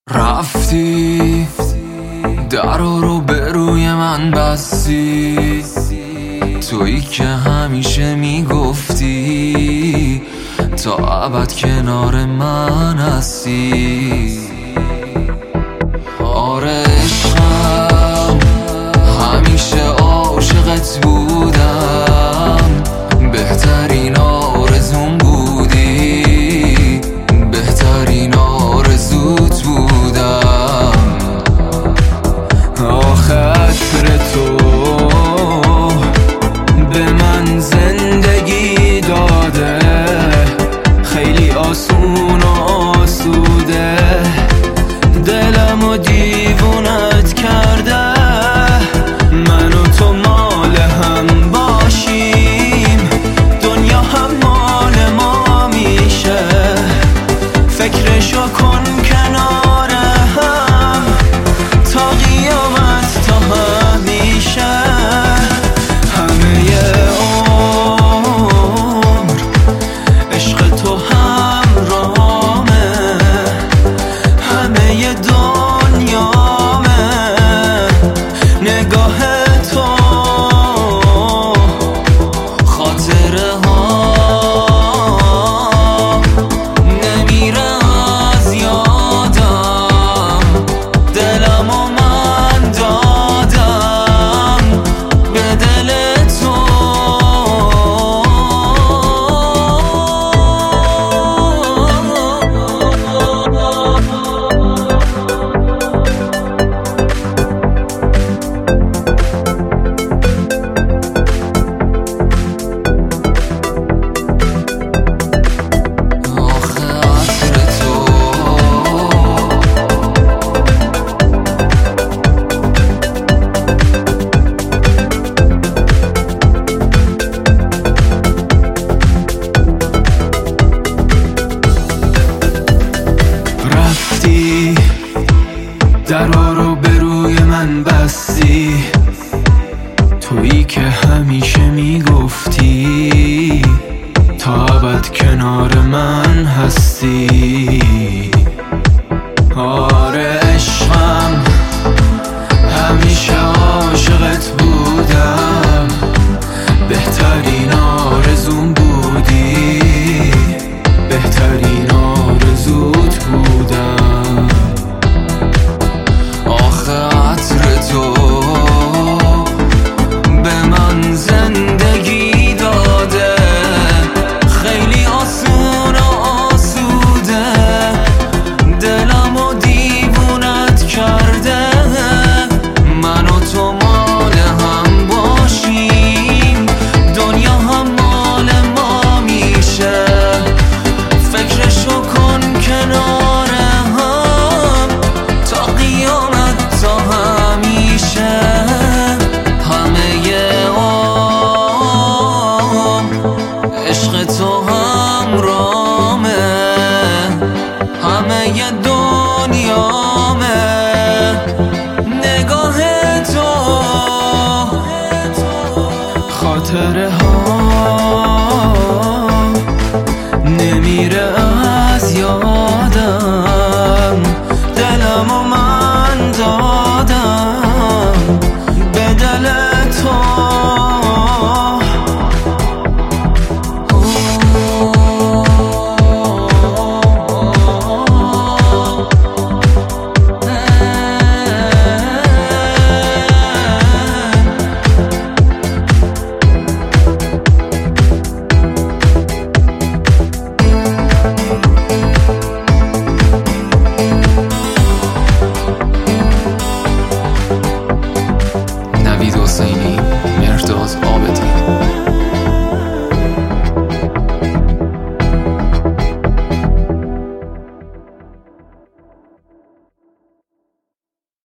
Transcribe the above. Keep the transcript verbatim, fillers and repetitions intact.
رفتی درو رو به روی من بستی، تویی که همیشه میگفتی تا ابد کنار من هستی. آره عشقم، همیشه عاشقت بودم، بهترین آرزوم بودی، بهترین آرزوت بودم. آخه عطر تو به من زندگی داده، خیلی آسون و آسوده، دلمو دیوونت کرده. من و تو مال هم باشیم، دنیا هم مال ما میشه، فکرشو کن کنار هم تا قیامت تا همیشه. همه عمر عشق تو همرامه، همه دنیامه، نگاه تو خاطره ها نمیره از یادم، دلمو من دادم به دل تو. درا رو به روی من بستی، تویی که همیشه میگفتی تا ابد کنار من هستی. آره عشقم، همیشه عاشقت بودم، بهترین آرزوم بودی، بهترین آرزوت بودم. عطر تو به من زندگی داده، خیلی آسون و آسوده، دلمو دیوونت کرده. من و تو مال هم باشیم، دنیا هم مال ما میشه، فکرشو کن کنار